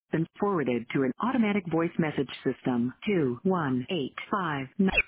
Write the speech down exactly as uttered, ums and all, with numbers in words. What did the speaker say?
been forwarded to an automatic voice message system. two one eight five nine